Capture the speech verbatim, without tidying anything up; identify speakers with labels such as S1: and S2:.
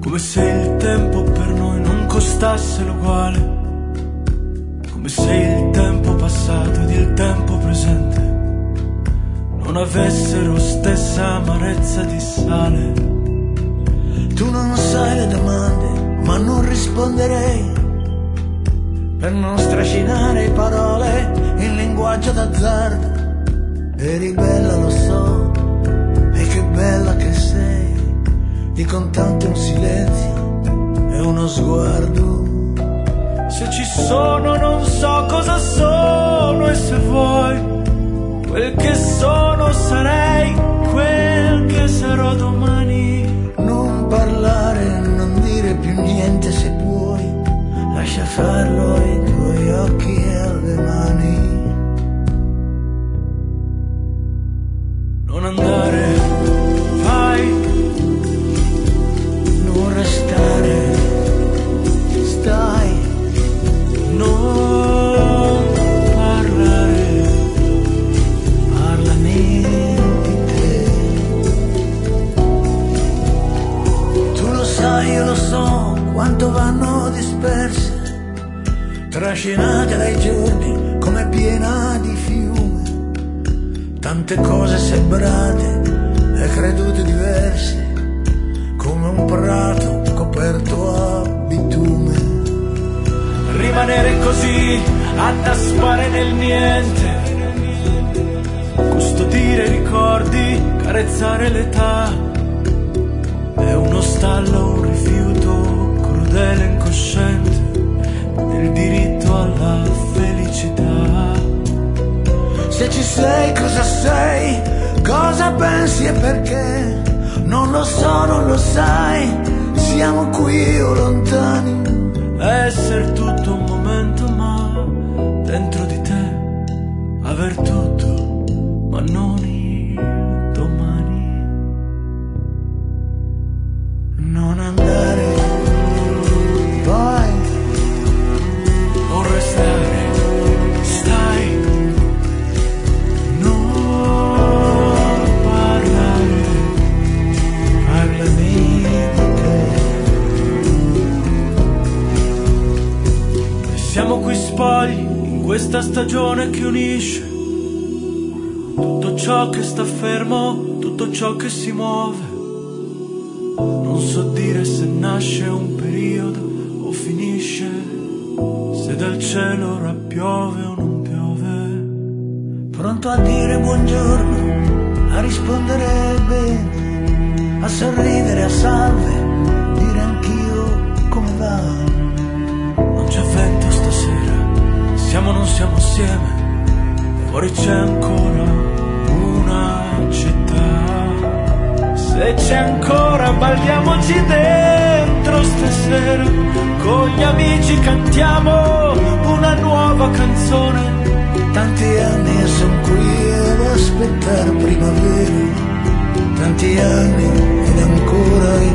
S1: Come se il tempo per noi non costasse l'uguale, come se il tempo passato ed il tempo presente non avessero stessa amarezza di sale.
S2: Tu non sai le domande, ma non risponderei, per non strascinare parole in linguaggio d'azzardo. Eri bella, lo so, e che bella che sei, di contante un silenzio e uno sguardo.
S1: Se ci sono non so cosa sono, e se vuoi quel che sono sarei quel che sarò domani.
S2: Non parlare, non dire più niente se puoi, lascia farlo ai tuoi occhi e alle mani.
S1: Non andare, vai,
S2: non restare, stai,
S1: non parlare,
S2: parlami di te. Tu lo sai, io lo so, quanto vanno disperse, trascinate dai giorni come piena di fiume, tante cose sembrate e credute diverse, come un prato coperto a bitume.
S1: rimanere così, annaspare nel niente, custodire i ricordi, carezzare l'età, è uno stallo, un rifiuto crudele, incosciente del diritto alla felicità.
S2: Se ci sei, cosa sei, cosa pensi e perché, non lo so, non lo sai, siamo qui o lontani.
S1: Essere tutto un momento, ma dentro di te aver tutto, ma non il domani.
S2: Non andare, vai,
S1: non restare, stai, non parlare,
S2: parlami di te.
S1: siamo qui spogli in questa stagione che unisce tutto ciò che sta fermo, tutto ciò che si muove. Non so dire se nasce un periodo o finisce, se dal cielo ora piove o non piove.
S2: Pronto a dire buongiorno, a rispondere bene, a sorridere a salve, dire anch'io come va.
S1: Non c'è vento stasera, siamo o non siamo assieme, fuori c'è ancora una città. Se c'è ancora balliamoci dentro stasera, con gli amici cantiamo una nuova canzone.
S2: Tanti anni e son qui ad aspettare primavera, tanti anni ed ancora